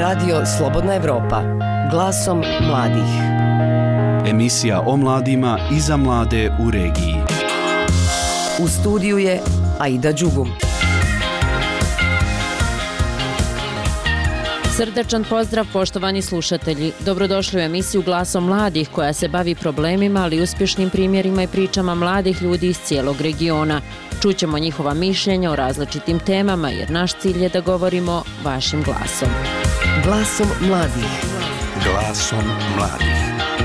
Radio Slobodna Evropa, glasom mladih. Emisija o mladima i za mlade u regiji. U studiju je Aida Đugum. Srdačan pozdrav, poštovani slušatelji. Dobrodošli u emisiju Glasom mladih koja se bavi problemima, ali uspješnim primjerima i pričama mladih ljudi iz cijelog regiona. Čućemo njihova mišljenja o različitim temama jer naš cilj je da govorimo vašim glasom. Glasom mladih. Glasom mladih.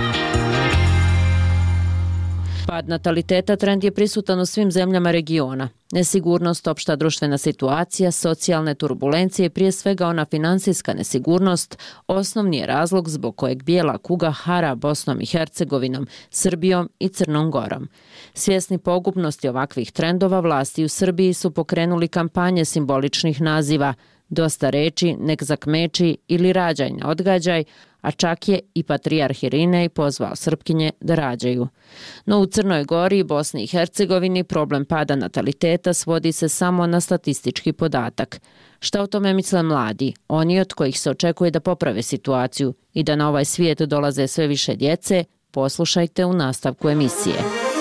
Pad nataliteta trend je prisutan u svim zemljama regiona. Nesigurnost, opšta društvena situacija, socijalne turbulencije i prije svega ona financijska nesigurnost osnovni je razlog zbog kojeg bijela kuga hara Bosnom i Hercegovinom, Srbijom i Crnom Gorom. Svjesni pogubnosti ovakvih trendova, vlasti u Srbiji su pokrenuli kampanje simboličnih naziva Dosta reči, nek zakmeči ili rađaj ne odgađaj, a čak je i patrijarh Irinej pozvao Srpkinje da rađaju. No u Crnoj Gori i Bosni i Hercegovini problem pada nataliteta svodi se samo na statistički podatak. Šta o tome misle mladi, oni od kojih se očekuje da poprave situaciju i da na ovaj svijet dolaze sve više djece, poslušajte u nastavku emisije.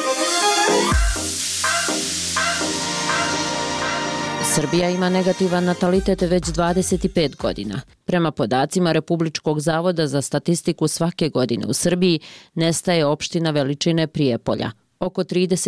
Srbija ima negativan natalitet već 25 godina. Prema podacima Republičkog zavoda za statistiku svake godine u Srbiji nestaje opština veličine Prijepolja, oko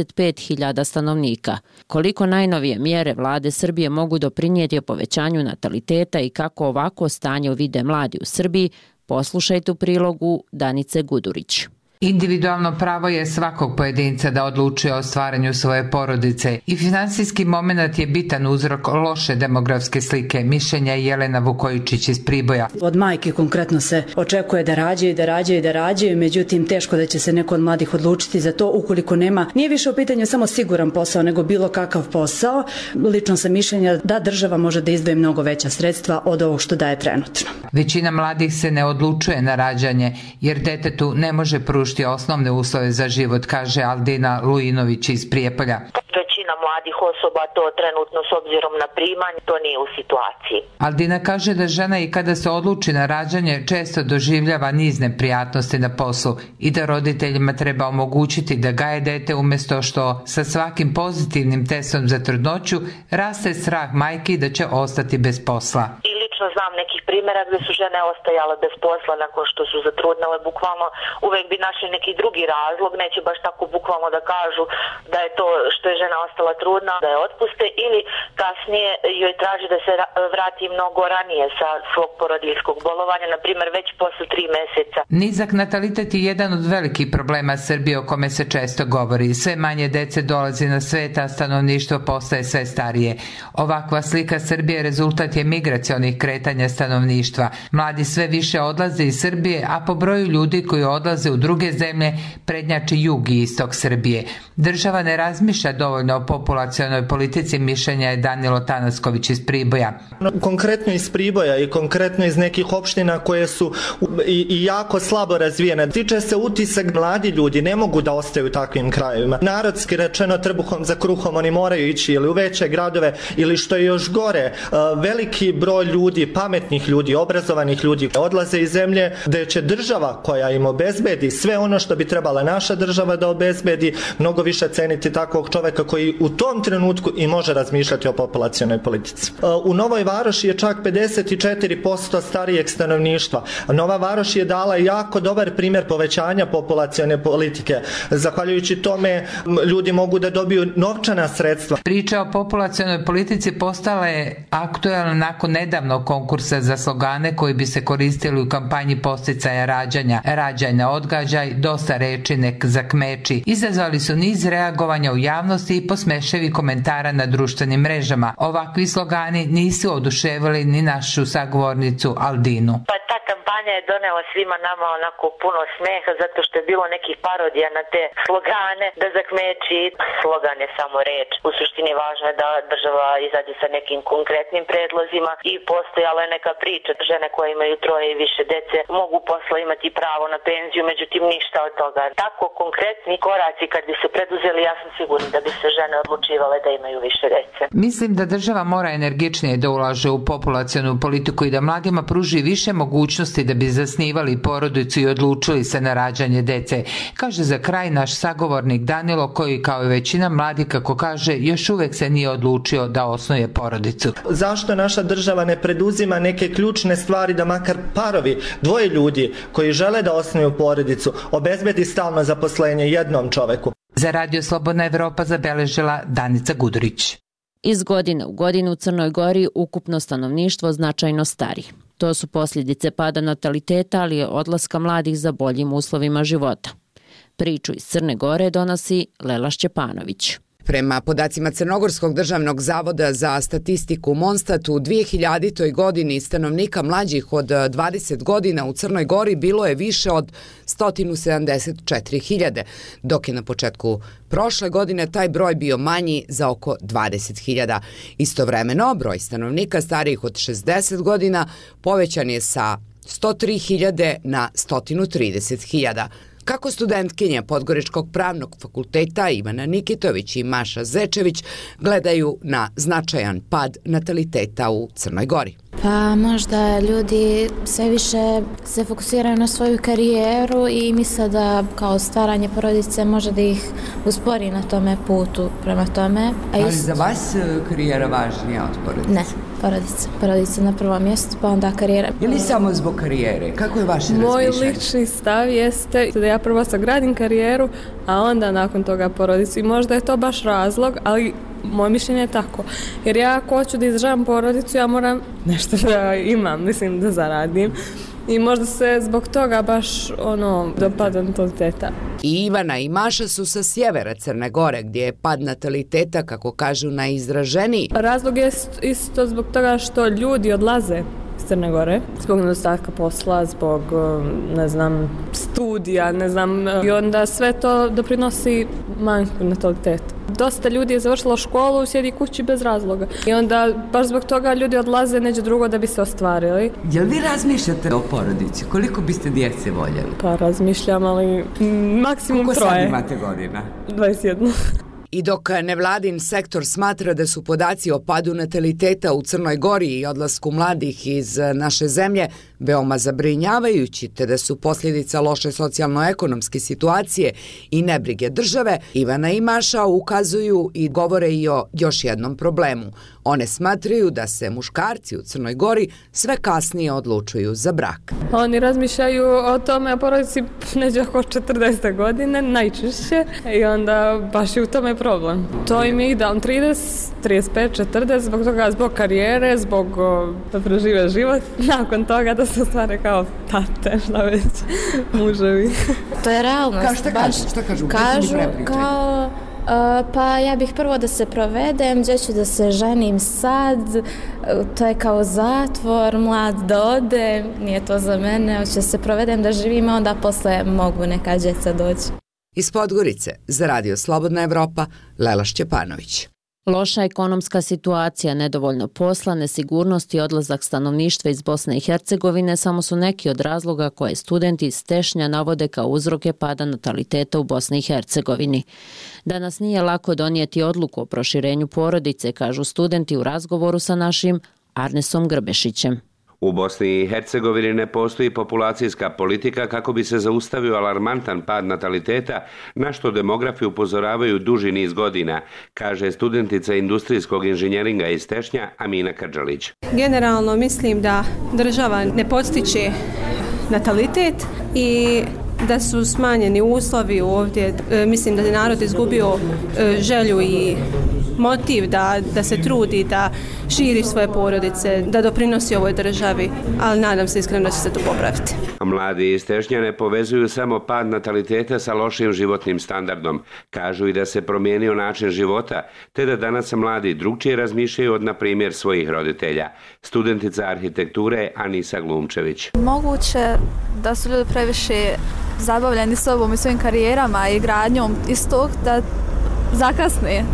35.000 stanovnika. Koliko najnovije mjere vlade Srbije mogu doprinijeti povećanju nataliteta i kako ovako stanje vide mladi u Srbiji, poslušajte u prilogu Danice Gudurić. Individualno pravo je svakog pojedinca da odlučuje o stvaranju svoje porodice i finansijski moment je bitan uzrok loše demografske slike, mišljenja Jelena Vukojičić iz Priboja. Od majke konkretno se očekuje da rađaju, međutim teško da će se neko od mladih odlučiti za to ukoliko nema. Nije više u pitanju samo siguran posao, nego bilo kakav posao. Lično sam mišljenja da država može da izdvoji mnogo veća sredstva od ovog što daje trenutno. Većina mladih se ne odlučuje na rađanje jer detetu ne može pružiti osnovne uslove za život, kaže Aldina Lujinović iz Prijepolja. Većina mladih osoba to trenutno s obzirom na primanje, to nije u situaciji. Aldina kaže da žena i kada se odluči na rađanje često doživljava niz neprijatnosti na poslu i da roditeljima treba omogućiti da gaje dete umjesto što sa svakim pozitivnim testom za trudnoću raste strah majki da će ostati bez posla. Znam nekih primjera gdje su žene ostajale bez posla nakon što su zatrudnele, bukvalno uvijek bi našli neki drugi razlog, neće baš tako bukvalno da kažu da je to što je žena ostala trudna, da je otpuste ili kasnije joj traži da se vrati mnogo ranije sa svog porodiljskog bolovanja, na primjer već posle 3 mjeseca. Nizak natalitet je jedan od velikih problema Srbije o kome se često govori. Sve manje dece dolazi na svet, a stanovništvo postaje sve starije. Ovakva slika Srbije rezultat je migracionih kretanja stanovništva. Mladi sve više odlaze iz Srbije, a po broju ljudi koji odlaze u druge zemlje prednjači jug i istok Srbije. Država ne razmišlja dovoljno o populacionoj politici, mišljenja je Danilo Tanasković iz Priboja. Konkretno iz Priboja i konkretno iz nekih opština koje su i jako slabo razvijene. Tiče se utisak, mladi ljudi ne mogu da ostaju u takvim krajevima. Narodski rečeno, trbuhom za kruhom, oni moraju ići ili u veće gradove ili što je još gore, veliki broj ljudi, pametnih ljudi, obrazovanih ljudi odlaze iz zemlje gdje će država koja im obezbedi sve ono što bi trebala naša država da obezbedi, mnogo više ceniti takvog čovjeka koji u tom trenutku i može razmišljati o populacionoj politici. U Novoj Varoši je čak 54% starijeg stanovništva. Nova Varoš je dala jako dobar primjer povećanja populacione politike. Zahvaljujući tome ljudi mogu da dobiju novčana sredstva. Priča o populacionoj politici postala je aktualna nakon nedavnog konkursa za slogane koji bi se koristili u kampanji podsticaja rađanja. Rađaj ne odgađaj, dosta reči nek zakmeči. Izazvali su niz reagovanja u javnosti i posmeševi komentara na društvenim mrežama. Ovakvi slogani nisu oduševili ni našu sagovornicu Aldinu. Pa ta kampanja kampanja je donela svima nama onako puno smeha zato što je bilo nekih parodija na te slogane, da zakmeći. Slogan je samo reč. U suštini važno je da država izađe sa nekim konkretnim predlozima i postojala je neka priča. Žene koje imaju 3 i više dece mogu posle imati pravo na penziju, međutim ništa od toga. Tako konkretni koraci kad bi se preduzeli, ja sam sigurna da bi se žene odlučivale da imaju više dece. Mislim da država mora energičnije da ulaže u populacionu politiku i da mladima pruži više mogućnosti da bi zasnivali porodicu i odlučili se na rađanje dece, kaže za kraj naš sagovornik Danilo, koji kao i većina mladih, kako kaže, još uvek se nije odlučio da osnuje porodicu. Zašto naša država ne preduzima neke ključne stvari da makar parovi, 2 ljudi koji žele da osnuju porodicu, obezbedi stalno zaposlenje jednom čoveku? Za Radio Slobodna Evropa zabeležila Danica Gudurić. Iz godine u godinu u Crnoj Gori ukupno stanovništvo značajno stari. To su posljedice pada nataliteta, ali i odlaska mladih za boljim uslovima života. Priču iz Crne Gore donosi Lela Šćepanović. Prema podacima Crnogorskog državnog zavoda za statistiku Monstat, u 2000. godini stanovnika mlađih od 20 godina u Crnoj Gori bilo je više od 174.000, dok je na početku prošle godine taj broj bio manji za oko 20.000. Istovremeno, broj stanovnika starijih od 60 godina povećan je sa 103.000 na 130.000. Kako studentkinja Podgoričkog pravnog fakulteta Ivana Nikitović i Maša Zečević gledaju na značajan pad nataliteta u Crnoj Gori? Pa možda ljudi sve više se fokusiraju na svoju karijeru i misle da kao stvaranje porodice može da ih uspori na tome putu prema tome. Ali za vas karijera važnija od porodice? Ne, porodica. Porodica na prvom mjestu, pa onda karijera. Ili samo zbog karijere? Kako je vaše razmišljanje? Moj lični stav jeste da ja prvo sagradim karijeru, a onda nakon toga porodicu. I možda je to baš razlog, ali moje mišljenje je tako. Jer ja ako hoću da izdržavam porodicu, ja moram nešto da imam, mislim da zaradim. I možda se zbog toga baš dopada nataliteta. I Ivana i Maša su sa sjevera Crne Gore, gdje je pad nataliteta, kako kažu, najizraženiji. Razlog je isto zbog toga što ljudi odlaze iz Crne Gore, zbog nedostatka posla, zbog, studija, i onda sve to doprinosi manjku nataliteta. Dosta ljudi je završilo školu, sjedi kući bez razloga. I onda baš zbog toga ljudi odlaze neđe drugo da bi se ostvarili. Jel vi razmišljate o porodici? Koliko biste djece voljeli? Pa razmišljam, ali maksimum 3. Koliko sad imate godina? 21. I dok nevladin sektor smatra da su podaci o padu nataliteta u Crnoj Gori i odlasku mladih iz naše zemlje veoma zabrinjavajući, te da su posljedica loše socijalno-ekonomske situacije i nebrige države, Ivana i Maša ukazuju i govore i o još jednom problemu. One smatraju da se muškarci u Crnoj Gori sve kasnije odlučuju za brak. Oni razmišljaju o tome, o porodici neđe oko 40 godine, najčešće, i onda baš je u tome problem. To im je idealno 30, 35, 40, zbog toga, zbog karijere, zbog da prežive život, nakon toga da se ostvare kao tate, šta već, muževi. To je realnost. Šta kažu? Kažu kao, pa ja bih prvo da se provedem, gdje ću da se ženim sad, to je kao zatvor, mlad da ode, nije to za mene, hoću da se provedem, da živim, onda posle mogu neka djeca doći. Iz Podgorice za Radio Slobodna Evropa, Lela Šćepanović. Loša ekonomska situacija, nedovoljno posla, nesigurnost i odlazak stanovništva iz Bosne i Hercegovine samo su neki od razloga koje studenti iz Tešnja navode kao uzroke pada nataliteta u Bosni i Hercegovini. Danas nije lako donijeti odluku o proširenju porodice, kažu studenti u razgovoru sa našim Arnesom Grbešićem. U Bosni i Hercegovini ne postoji populacijska politika kako bi se zaustavio alarmantan pad nataliteta, na što demografi upozoravaju duži niz godina, kaže studentica industrijskog inženjeringa iz Tešnja Amina Krdžalić. Generalno mislim da država ne podstiče natalitet i da su smanjeni uslovi ovdje. Mislim da je narod izgubio želju i motiv da se trudi, da širi svoje porodice, da doprinosi ovoj državi, ali nadam se iskreno da će se to popraviti. Mladi iz Tešnja ne povezuju samo pad nataliteta sa lošim životnim standardom. Kažu i da se promijenio način života, te da danas mladi drugčije razmišljaju od, na primjer, svojih roditelja. Studentica arhitekture Anisa Glumčević. Moguće da su ljudi previše zabavljeni sobom i svojim karijerama i gradnjom istog da zakasne,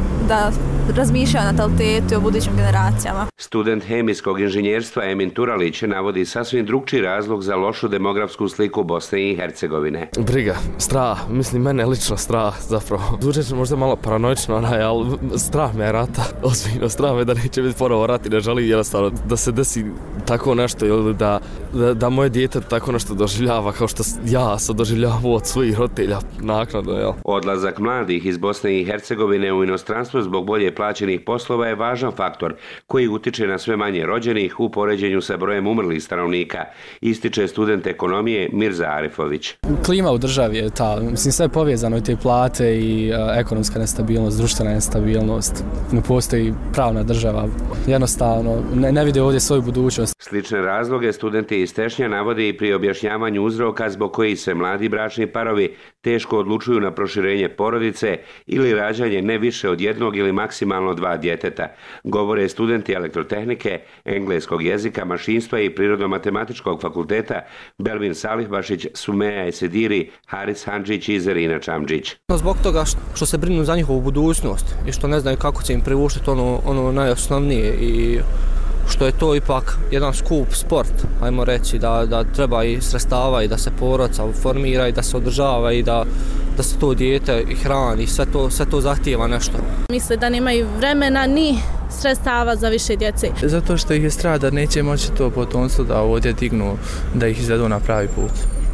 da razmišljaju o natalitetu i o budućim generacijama. Student hemijskog inženjerstva Emin Turalić navodi sasvim drugčiji razlog za lošu demografsku sliku Bosne i Hercegovine. Briga, strah, mislim mene lično strah zapravo. Zvučeće možda malo paranoično, ali strah me je rata, ozbiljno strah me da neće biti ponovo rat i ne želim jednostavno da se desi tako nešto ili da moje dijete tako nešto doživljava kao što ja sam doživljavao od svojih roditelja naknadno. Jel? Odlazak mladih iz Bosne i Hercegovine u inostranstvo zbog bolje plaćenih poslova je važan faktor koji utiče na sve manje rođenih u poređenju sa brojem umrlih stanovnika, ističe student ekonomije Mirza Arifović. Klima u državi je ta, mislim sve je povezano i te plate i ekonomska nestabilnost, društvena nestabilnost, ne postoji pravna država, jednostavno ne vide ovdje svoju budućnost. Slične razloge studenti iz Tešnja navode i pri objašnjavanju uzroka zbog kojih se mladi bračni parovi teško odlučuju na proširenje porodice ili rađanje ne više od jednog ili maksimalno 2 djeteta, govore studenti elektrotehnike, engleskog jezika, mašinstva i prirodno-matematičkog fakulteta Belvin Salihbašić, Sumeja Esediri, Haris Handžić i Zerina Čamđić. Zbog toga što se brinu za njihovu budućnost i što ne znaju kako će im privuštiti ono najosnovnije i što je to ipak jedan skup sport, ajmo reći, da treba i sredstava i da se porodica formira i da se održava i da se to dijete i hrani, sve to zahtijeva nešto. Misle da nemaju vremena ni sredstava za više djece. Zato što ih je strah da neće moći to potomstvo da ovdje dignu, da ih izvedu na pravi put.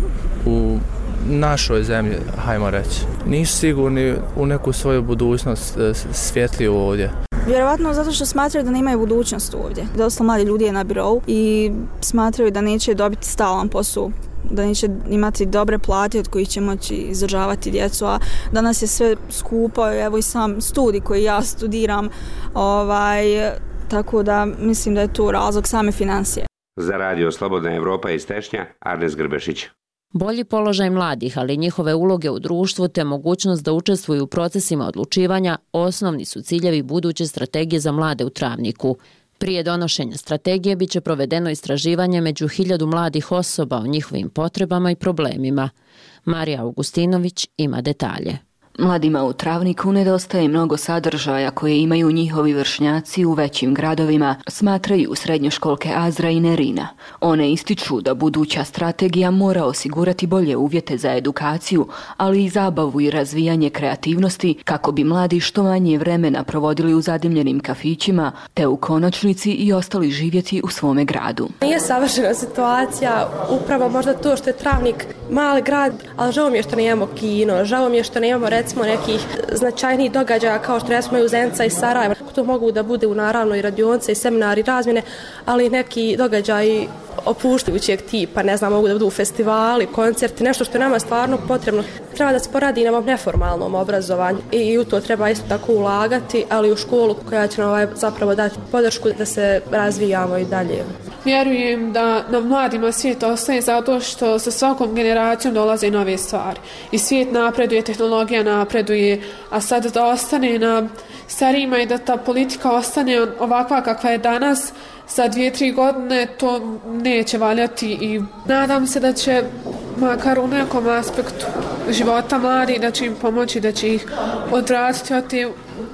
U našoj zemlji, hajmo reći. Nisu sigurni u neku svoju budućnost svjetliju ovdje. Vjerovatno zato što smatraju da nemaju budućnost ovdje. Dosta mladi ljudi je na birou i smatraju da neće dobiti stalan posao, da neće imati dobre plate od kojih će moći izdržavati djecu, a danas je sve skupo, evo i sam studij koji ja studiram, tako da mislim da je to razlog same financije. Za Radio Slobodna Evropa iz Tešnja, Arnes Grbešić. Bolji položaj mladih, ali njihove uloge u društvu te mogućnost da učestvuju u procesima odlučivanja osnovni su ciljevi buduće strategije za mlade u Travniku. Prije donošenja strategije biće provedeno istraživanje među 1000 mladih osoba o njihovim potrebama i problemima. Marija Augustinović ima detalje. Mladima u Travniku nedostaje mnogo sadržaja koje imaju njihovi vršnjaci u većim gradovima, smatraju srednjoškolke Azra i Nerina. One ističu da buduća strategija mora osigurati bolje uvjete za edukaciju, ali i zabavu i razvijanje kreativnosti kako bi mladi što manje vremena provodili u zadimljenim kafićima, te u konačnici i ostali živjeti u svome gradu. Nije savršena situacija, upravo možda to što je Travnik mali grad, ali žao mi je što nemamo kino, žao mi je što nemamo recimo nekih značajnijih događaja kao što recimo u Zenica i Sarajeva. To mogu da bude naravno i radionce i seminari razmjene, ali neki događaji opuštajućeg tipa, ne znam, mogu da budu festivali, koncerti, nešto što je nama stvarno potrebno. Treba da se poradi na ovom neformalnom obrazovanju i u to treba isto tako ulagati, ali u školu koja će nam zapravo dati podršku da se razvijamo i dalje. Vjerujem da nam mladima svijet ostaje zato što sa svakom generacijom dolaze nove stvari. I svijet napreduje, tehnologija napreduje, a sad da ostane na starijima i da ta politika ostane ovakva kakva je danas, za 2-3 godine to neće valjati i nadam se da će makar u nekom aspektu života mladi, da će im pomoći, da će ih odvratiti od te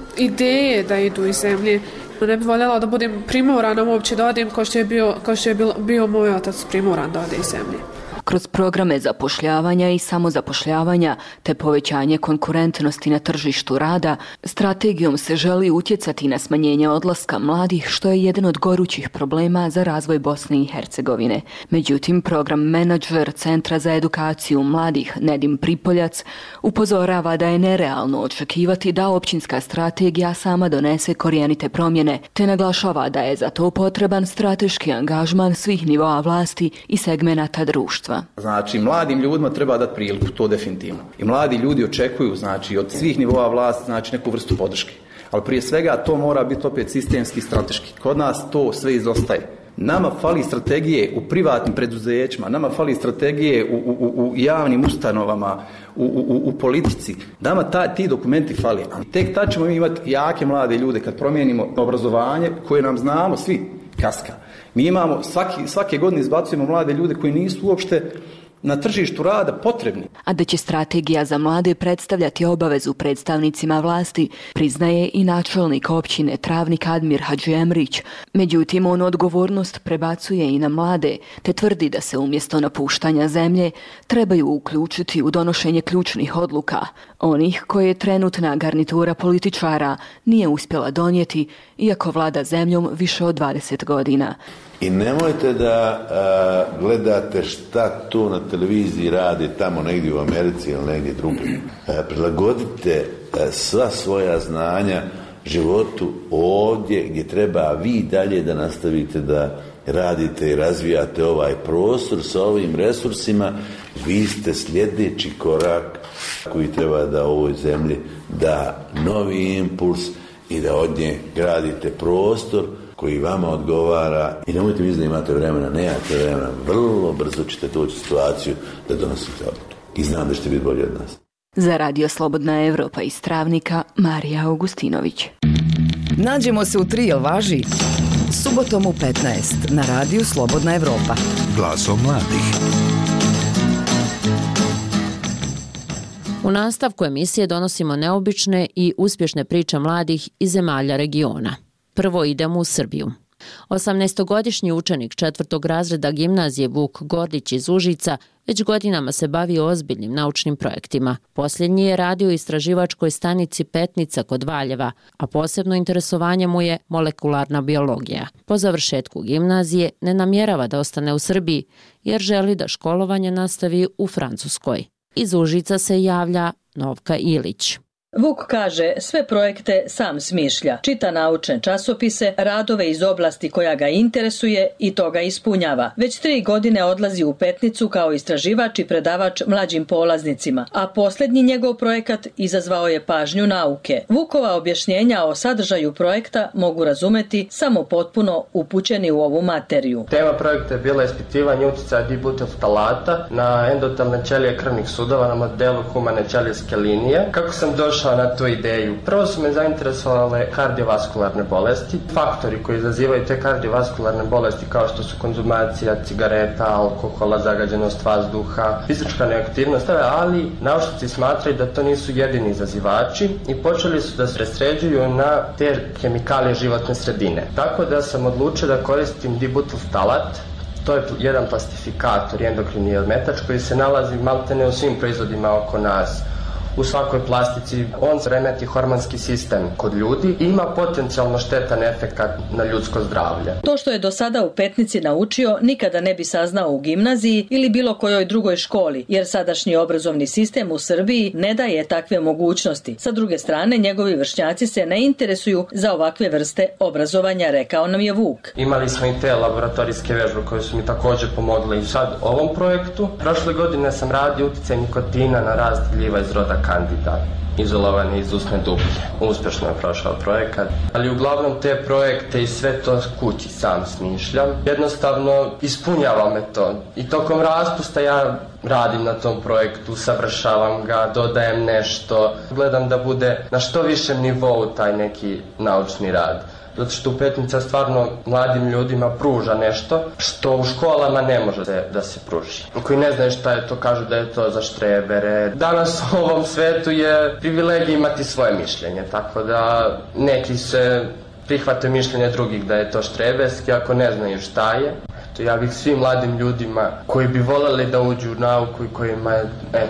ideje da idu iz zemlje. Ne bih voljela da budem primorana uopće da odem kao što je bio moj otac primoran da ode iz zemlje. Kroz programe zapošljavanja i samozapošljavanja te povećanje konkurentnosti na tržištu rada, strategijom se želi utjecati na smanjenje odlaska mladih, što je jedan od gorućih problema za razvoj Bosne i Hercegovine. Međutim, program menadžer Centra za edukaciju mladih Nedim Pripoljac upozorava da je nerealno očekivati da općinska strategija sama donese korijenite promjene, te naglašava da je za to potreban strateški angažman svih nivoa vlasti i segmenata društva. Znači, mladim ljudima treba dati priliku, to definitivno. I mladi ljudi očekuju, znači, od svih nivoa vlasti, znači, neku vrstu podrške. Ali prije svega to mora biti opet sistemski, strateški. Kod nas to sve izostaje. Nama fali strategije u privatnim preduzećima, nama fali strategije u javnim ustanovama, u politici. Nama ti dokumenti fali. Tek tad ćemo imati jake mlade ljude kad promijenimo obrazovanje koje nam znamo svi kaska. Mi imamo, svake godine izbacujemo mlade ljude koji nisu uopšte na tržištu rada potrebni. A da će strategija za mlade predstavljati obavezu predstavnicima vlasti, priznaje i načelnik općine Travnik Admir Hadžiemrić. Međutim, on odgovornost prebacuje i na mlade, te tvrdi da se umjesto napuštanja zemlje trebaju uključiti u donošenje ključnih odluka, onih koje trenutna garnitura političara nije uspjela donijeti, iako vlada zemljom više od 20 godina. I nemojte da gledate šta tu na televiziji radi tamo negdje u Americi ili negdje drugdje. Prilagodite sva svoja znanja životu ovdje gdje treba vi dalje da nastavite da radite i razvijate ovaj prostor sa ovim resursima. Vi ste sljedeći korak koji treba da ovoj zemlji da novi impuls i da od nje gradite prostor koji vama odgovara. I nemojte misliti da imate vremena, nemate vremena, vrlo brzo ćete doći u situaciju da donosite odluke. I znam da ćete biti bolji od nas. Za Radio Slobodna Evropa iz Travnika, Marija Augustinović. Nađemo se u 3, jel važi? Subotom u 15 na Radiju Slobodna Evropa. Glasom mladih. U nastavku emisije donosimo neobične i uspješne priče mladih iz zemalja regiona. Prvo idemo u Srbiju. 18-godišnji učenik 4. razreda gimnazije Vuk Gordić iz Užica već godinama se bavi ozbiljnim naučnim projektima. Posljednji je radio u istraživačkoj stanici Petnica kod Valjeva, a posebno interesovanje mu je molekularna biologija. Po završetku gimnazije ne namjerava da ostane u Srbiji jer želi da školovanje nastavi u Francuskoj. Iz Užica se javlja Novka Ilić. Vuk kaže, sve projekte sam smišlja, čita naučne časopise, radove iz oblasti koja ga interesuje i to ga ispunjava. Već 3 godine odlazi u Petnicu kao istraživač i predavač mlađim polaznicima, a posljednji njegov projekat izazvao je pažnju nauke. Vukova objašnjenja o sadržaju projekta mogu razumeti samo potpuno upućeni u ovu materiju. Tema projekta je bila ispitivanje utjecaja dibutylftalata na endotelne ćelije krvnih sudova na modelu humane ćelijske linije. Kako sam došao na tu ideju? Prvo su me zainteresovale kardiovaskularne bolesti, faktori koji izazivaju te kardiovaskularne bolesti kao što su konzumacija cigareta, alkohola, zagađenost vazduha, fizička neaktivnost, ali naučnici smatraju da to nisu jedini izazivači i počeli su da se presređuju na te hemikalije životne sredine. Tako da sam odlučio da koristim dibutylftalat. To je jedan plastifikator, endokrini odmetač koji se nalazi maltene u svim proizvodima oko nas. U svakoj plastici on remeti hormonski sistem kod ljudi i ima potencijalno štetan efekat na ljudsko zdravlje. To što je do sada u Petnici naučio nikada ne bi saznao u gimnaziji ili bilo kojoj drugoj školi, jer sadašnji obrazovni sistem u Srbiji ne daje takve mogućnosti. Sa druge strane, njegovi vršnjaci se ne interesuju za ovakve vrste obrazovanja, rekao nam je Vuk. Imali smo i te laboratorijske vežbe koje su mi također pomogle i sad ovom projektu. Prošle godine sam radio utjecaj nikotina na rast gljiva iz roda Candida, izolovani iz usne dublje. Uspješno je prošao projekat, ali uglavnom te projekte i sve to kući sam smišljam. Jednostavno ispunjava me to i tokom raspusta ja radim na tom projektu, savršavam ga, dodajem nešto, gledam da bude na što višem nivou taj neki naučni rad. Zato što u Petnica stvarno mladim ljudima pruža nešto što u školama ne može da se pruži. Koji ne znaju šta je to, kažu da je to za štrebere. Danas u ovom svetu je privilegija imati svoje mišljenje, tako da neki se prihvate mišljenje drugih da je to štreberski ako ne znaju šta je. Ja bih svim mladim ljudima koji bi voljeli da uđu u nauku i kojima je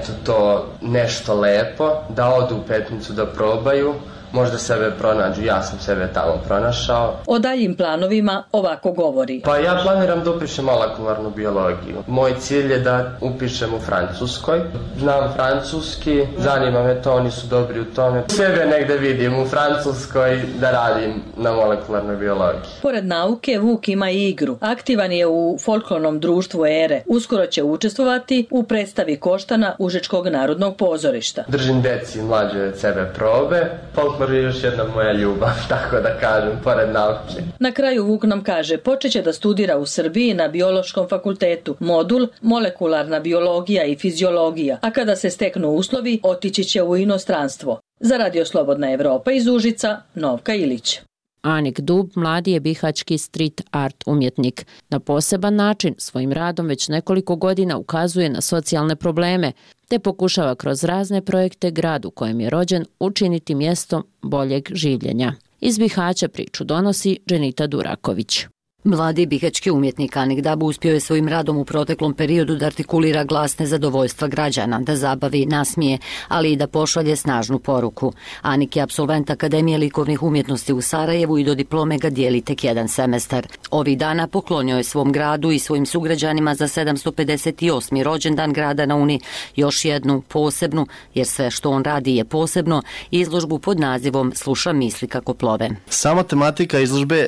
to nešto lepo, da odu u Petnicu da probaju, možda sebe pronađu, ja sam sebe tamo pronašao. O daljim planovima ovako govori. Pa ja planiram da upišem molekularnu biologiju. Moj cilj je da upišem u Francuskoj. Znam francuski, zanima me to, oni su dobri u tome. Sebe negde vidim u Francuskoj da radim na molekularnoj biologiji. Pored nauke, Vuk ima i igru. Aktivan je u folklornom društvu Ere. Uskoro će učestvovati u predstavi Koštana Užičkog narodnog pozorišta. Držim deci mlađe od sebe probe. Folk Folklor je još jedna moja ljubav, tako da kažem, pored nauke. Na kraju Vuk nam kaže, počeće da studira u Srbiji na Biološkom fakultetu, modul molekularna biologija i fiziologija, a kada se steknu uslovi, otići će u inostranstvo. Za Radio Slobodna Evropa iz Užica, Novka Ilić. Anik Dub mladi je bihaćki street art umjetnik. Na poseban način svojim radom već nekoliko godina ukazuje na socijalne probleme, te pokušava kroz razne projekte grad u kojem je rođen učiniti mjestom boljeg življenja. Iz Bihaća priču donosi Dženita Duraković. Mladi bihaćki umjetnik Anik Dab uspio je svojim radom u proteklom periodu da artikulira glasne zadovoljstva građana, da zabavi, nasmije, ali i da pošalje snažnu poruku. Anik je apsolvent Akademije likovnih umjetnosti u Sarajevu i do diplome ga dijeli tek jedan semestar. Ovih dana poklonio je svom gradu i svojim sugrađanima za 758. rođendan grada na Uni još jednu posebnu, jer sve što on radi je posebno, izložbu pod nazivom Sluša misli kako plove. Sama tematika izložbe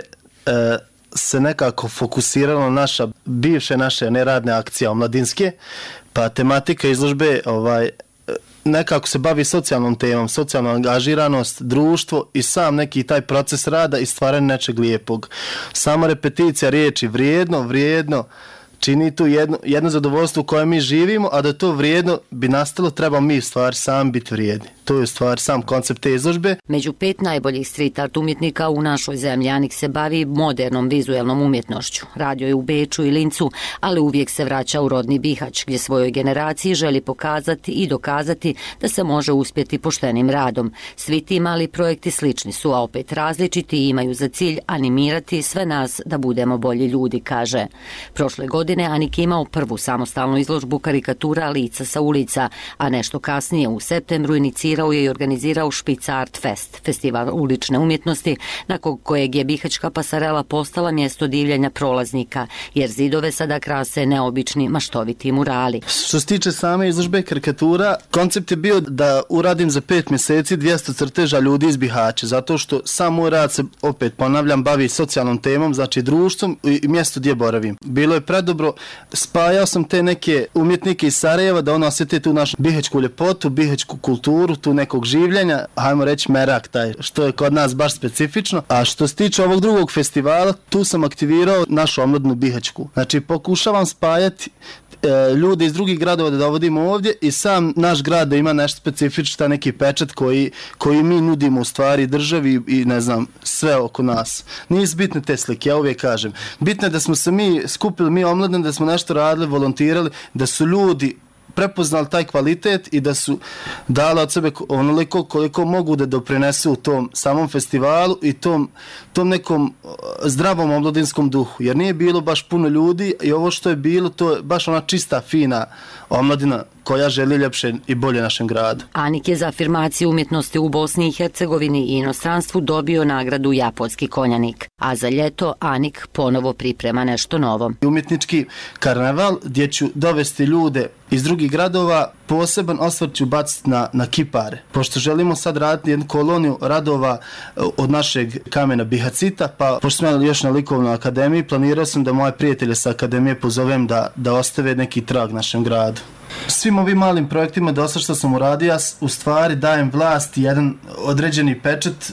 se nekako fokusiralo naše neradne akcije omladinske, pa tematika izložbe nekako se bavi socijalnom temom, socijalna angažiranost, društvo i sam neki taj proces rada i stvaranje nečeg lijepog. Sama repeticija riječi vrijedno čini tu jedno zadovoljstvo u kojem mi živimo, a da to vrijedno bi nastalo, treba mi stvari sami biti vrijedni. To je u stvari sam koncept te izložbe. Među 5 najboljih street art umjetnika u našoj zemlji Anik se bavi modernom vizuelnom umjetnošću. Radio je u Beču i Lincu, ali uvijek se vraća u rodni Bihać, gdje svojoj generaciji želi pokazati i dokazati da se može uspjeti poštenim radom. Svi ti mali projekti slični su, a opet različiti i imaju za cilj animirati sve nas da budemo bolji ljudi, kaže. Prošle godine Anik je imao prvu samostalnu izložbu karikatura lica sa ulica, a nešto kasnije u septembru inicirao je i organizirao Špic Art Fest, festival ulične umjetnosti, nakon kojeg je bihaćka pasarela postala mjesto divljenja prolaznika, jer zidove sada krase neobični maštoviti murali. Što se tiče same izložbe karikatura, koncept je bio da uradim za 5 mjeseci 200 crteža ljudi iz Bihaća, zato što sam moj rad se, opet ponavljam, bavi socijalnom temom, znači društvom i mjesto gdje boravim. Bilo je predobro, spajao sam te neke umjetnike iz Sarajeva da ono osjete tu našu bihaćku ljepotu, bihaćku kulturu, tu nekog življenja, hajmo reći merak taj, što je kod nas baš specifično. A što se tiče ovog drugog festivala, tu sam aktivirao našu omladinu bihaćku. Znači pokušavam spajati ljude iz drugih gradova da dovodimo ovdje i sam naš grad da ima nešto specifično, neki pečat koji mi nudimo u stvari državi i ne znam, sve oko nas. Nije bitne te slike, ja uvijek kažem. Bitno je da smo se mi skupili, mi omladine, da smo nešto radili, volontirali, da su ljudi prepoznali taj kvalitet i da su dali od sebe onoliko koliko mogu da doprinesu u tom samom festivalu i tom nekom zdravom omladinskom duhu. Jer nije bilo baš puno ljudi i ovo što je bilo, to je baš ona čista, fina omladina koja želi ljepše i bolje našem gradu. Anik je za afirmaciju umjetnosti u Bosni i Hercegovini i inostranstvu dobio nagradu Japonski konjanik, a za ljeto Anik ponovo priprema nešto novo. Umjetnički karneval gdje ću dovesti ljude iz drugih gradova, poseban osvrt ću baciti na kipare. Pošto želimo sad raditi jednu koloniju radova od našeg kamena Bihacita, pa pošto smo još na likovnoj akademiji, planirao sam da moje prijatelje sa akademije pozovem da ostave neki trag našem gradu. Svim ovim malim projektima dosta što sam uradio, ja u stvari dajem vlast jedan određeni pečat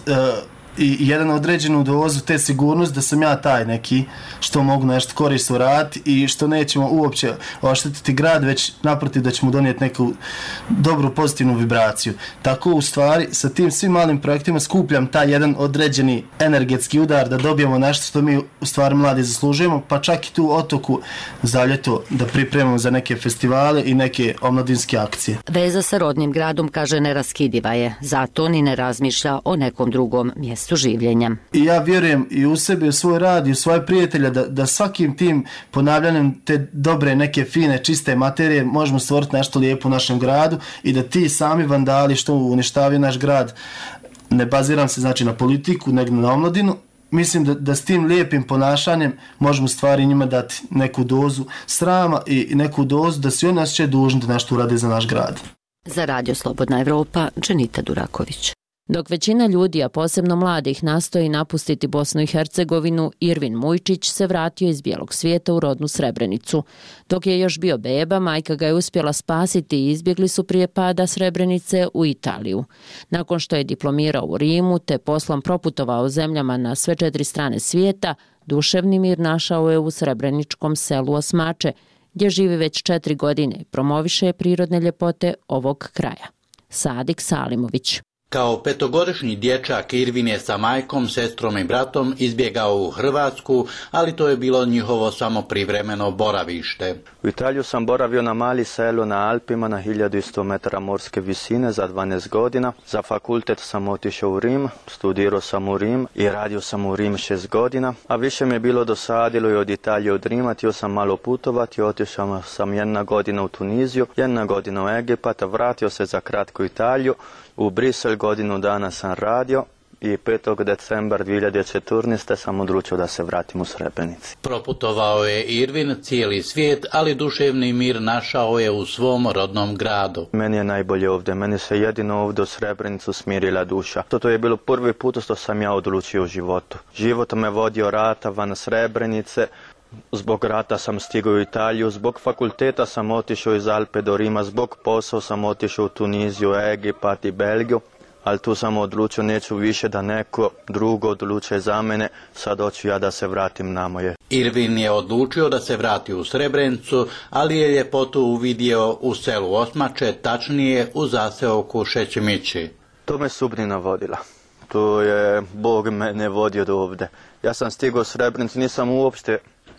i jedan određenu dozu te sigurnost da sam ja taj neki što mogu nešto korisno raditi i što nećemo uopće oštetiti grad, već naprotiv da ćemo donijeti neku dobru pozitivnu vibraciju. Tako u stvari sa tim svim malim projektima skupljam taj jedan određeni energetski udar da dobijemo nešto što mi u stvari mladi zaslužujemo, pa čak i tu otoku za ljeto da pripremamo za neke festivale i neke omladinske akcije. Veza sa rodnim gradom, kaže, neraskidiva je, zato ni ne razmišlja o nekom drugom mjestu življenja. I ja vjerujem i u sebe, u svoj rad i u svoje prijatelja da svakim tim ponavljanjem te dobre, neke fine, čiste materije možemo stvoriti nešto lijepo u našem gradu i da ti sami vandali što uništavaju naš grad, ne baziram se znači na politiku, nego na omladinu, mislim da s tim lijepim ponašanjem možemo stvari njima dati neku dozu srama i neku dozu da se oni osjećaju dužni da nešto urade za naš grad. Za Radio Slobodna Evropa, Dženita Duraković. Dok većina ljudi, a posebno mladih, nastoji napustiti Bosnu i Hercegovinu, Irvin Mujčić se vratio iz bijelog svijeta u rodnu Srebrenicu. Dok je još bio beba, majka ga je uspjela spasiti i izbjegli su prije pada Srebrenice u Italiju. Nakon što je diplomirao u Rimu te poslom proputovao zemljama na sve 4 strane svijeta, duševni mir našao je u srebreničkom selu Osmače, gdje živi već 4 godine i promoviše prirodne ljepote ovog kraja. Sadik Salimović. Kao 5-godišnji dječak Irvin je sa majkom, sestrom i bratom izbjegao u Hrvatsku, ali to je bilo njihovo samo privremeno boravište. U Italiju sam boravio na mali selu na Alpima na 1100 metara morske visine za 12 godina. Za fakultet sam otišao u Rim, studirao sam u Rim i radio sam u Rim 6 godina. A više mi je bilo dosadilo i od Italije od Rima, htio sam malo putovati, otišao sam 1 godina u Tuniziju, 1 godina u Egipat, vratio se za kratku Italiju. U Brisel godinu dana sam radio i 5. decembra 2014. sam odlučio da se vratim u Srebrenici. Proputovao je Irvin cijeli svijet, ali duševni mir našao je u svom rodnom gradu. Meni je najbolje ovdje, meni se jedino ovdje u Srebrenicu smirila duša. To je bilo prvi put što sam ja odlučio u životu. Život me vodio rata van Srebrenice. Zbog rata sam stigao u Italiju, zbog fakulteta sam otišao iz Alpe do Rima, zbog posao sam otišao u Tuniziju, Egipat i Belgiju, ali tu sam odlučio neću više da neko drugo odluče za mene, sad hoću ja da se vratim na moje. Irvin je odlučio da se vrati u Srebrenicu, ali je ljepotu uvidio u selu Osmače, tačnije u zaseoku Šećimići. To me sudbina vodila. To je Bog mene vodio do ovdje. Ja sam stigao u Srebrenicu, nisam uopšte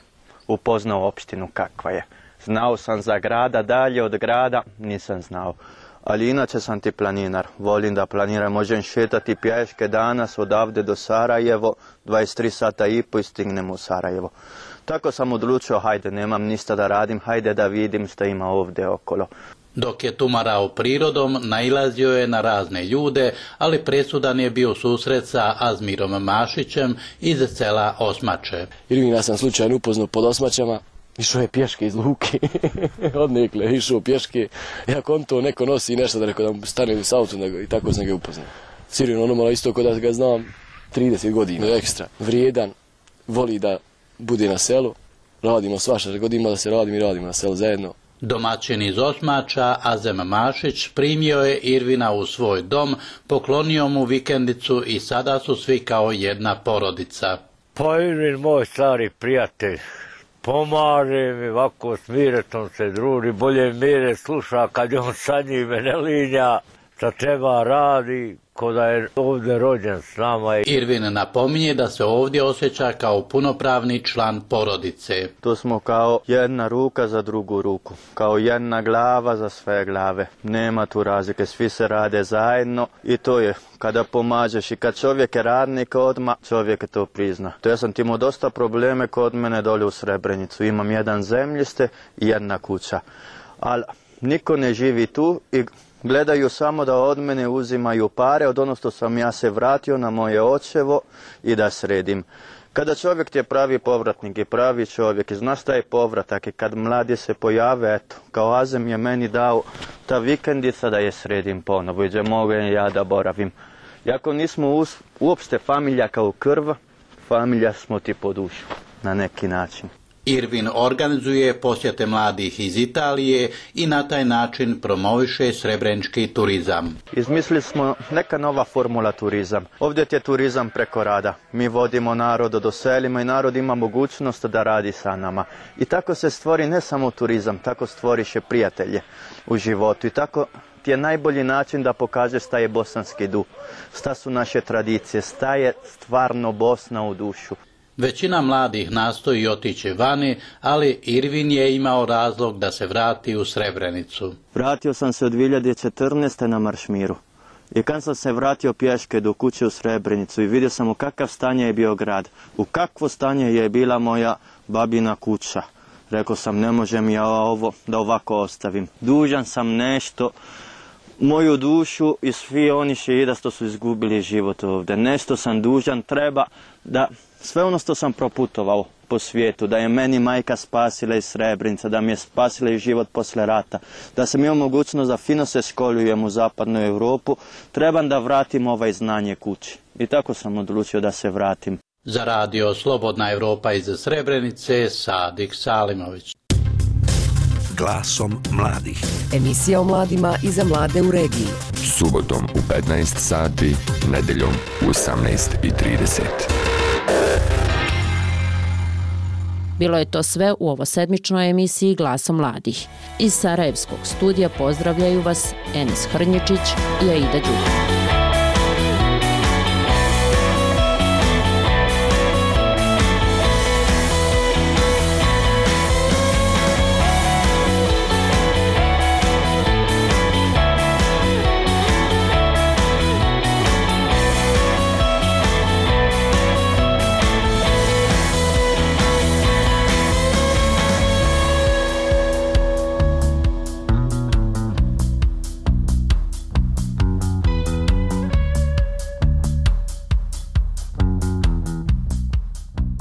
upoznao opštinu kakva je. Znao sam za grada, dalje od grada nisam znao. Ali inače sam ti planinar. Volim da planiram, možem šetati pješke danas odavde do Sarajevo, 23 sata i po i stignem u Sarajevo. Tako sam odlučio, hajde, nemam ništa da radim, hajde da vidim što ima ovdje okolo. Dok je tumarao prirodom, nailazio je na razne ljude, ali presudan je bio susret sa Azmirom Mašićem iz sela Osmače. Irvina sam slučajno upoznao pod Osmačama, išao je pješke iz luke, odnekle, išao pješke, jako on to neko nosi nešto da rekao da mu stane s autom i tako sam ga upoznao. Sirino ono malo isto kod da ga znam 30 godina, ekstra, vrijedan, voli da bude na selu, radimo svašta, godima da se radimo na selu zajedno. Domaćin iz Osmača, Azem Mašić, primio je Irvina u svoj dom, poklonio mu vikendicu i sada su svi kao jedna porodica. Pa Irvin, moj stari prijatelj, pomaže mi, ovako smiretom se druži, bolje mire sluša kad je on sa njime ne linja, šta treba radi, ko da je ovdje rođen s nama. Irvin napominje da se ovdje osjeća kao punopravni član porodice. To smo kao jedna ruka za drugu ruku, kao jedna glava za sve glave. Nema tu razlike, svi se rade zajedno i to je kada pomažeš i kad čovjek je radnik odmah, čovjek to prizna. To ja sam imao dosta probleme kod mene dolje u Srebrenicu. Imam jedan zemljište i jedna kuća, ali niko ne živi tu i gledaju samo da od mene uzimaju pare od ono što sam ja se vratio na moje očevo i da sredim. Kada čovjek ti je pravi povratnik i pravi čovjek i znaš šta je povratak i kad mladi se pojave, eto, kao Azem je meni dao ta vikendica da je sredim ponovo i da mogu ja da boravim. Iako nismo uopšte familija kao krv, familija smo ti po dušu na neki način. Irvin organizuje posjete mladih iz Italije i na taj način promoviše srebrenički turizam. Izmislili smo neka nova formula turizam. Ovdje je turizam preko rada. Mi vodimo narod do selima i narod ima mogućnost da radi sa nama. I tako se stvori ne samo turizam, tako stvoriše prijatelje u životu. I tako ti je najbolji način da pokažeš šta je bosanski duh, šta su naše tradicije, šta je stvarno Bosna u dušu. Većina mladih nastoji otići vani, ali Irvin je imao razlog da se vrati u Srebrenicu. Vratio sam se od 2014. na Maršmiru. I kad sam se vratio pješke do kuće u Srebrenicu i vidio sam u kakav stanje je bio grad, u kakvo stanje je bila moja babina kuća. Rekao sam, ne možem ja ovo da ovako ostavim. Dužan sam nešto, moju dušu i svi oni šehida što su izgubili život ovdje. Nešto sam dužan, treba da sve ono što sam proputovao po svijetu, da je meni majka spasila iz Srebrenica, da mi je spasila i život posle rata, da sam imao mogućnost da fino se školujem u zapadnu Europu, trebam da vratim ovaj znanje kući. I tako sam odlučio da se vratim. Za radio Slobodna Europa iz Srebrenice, Sadik Salimović. Glasom mladih. Emisija o mladima i za mlade u regiji. Subotom u 15 sati, nedeljom u 18:30. Bilo je to sve u ovosedmičnoj emisiji Glasom mladih. Iz Sarajevskog studija pozdravljaju vas Enis Hrnječić i Aida Đuka.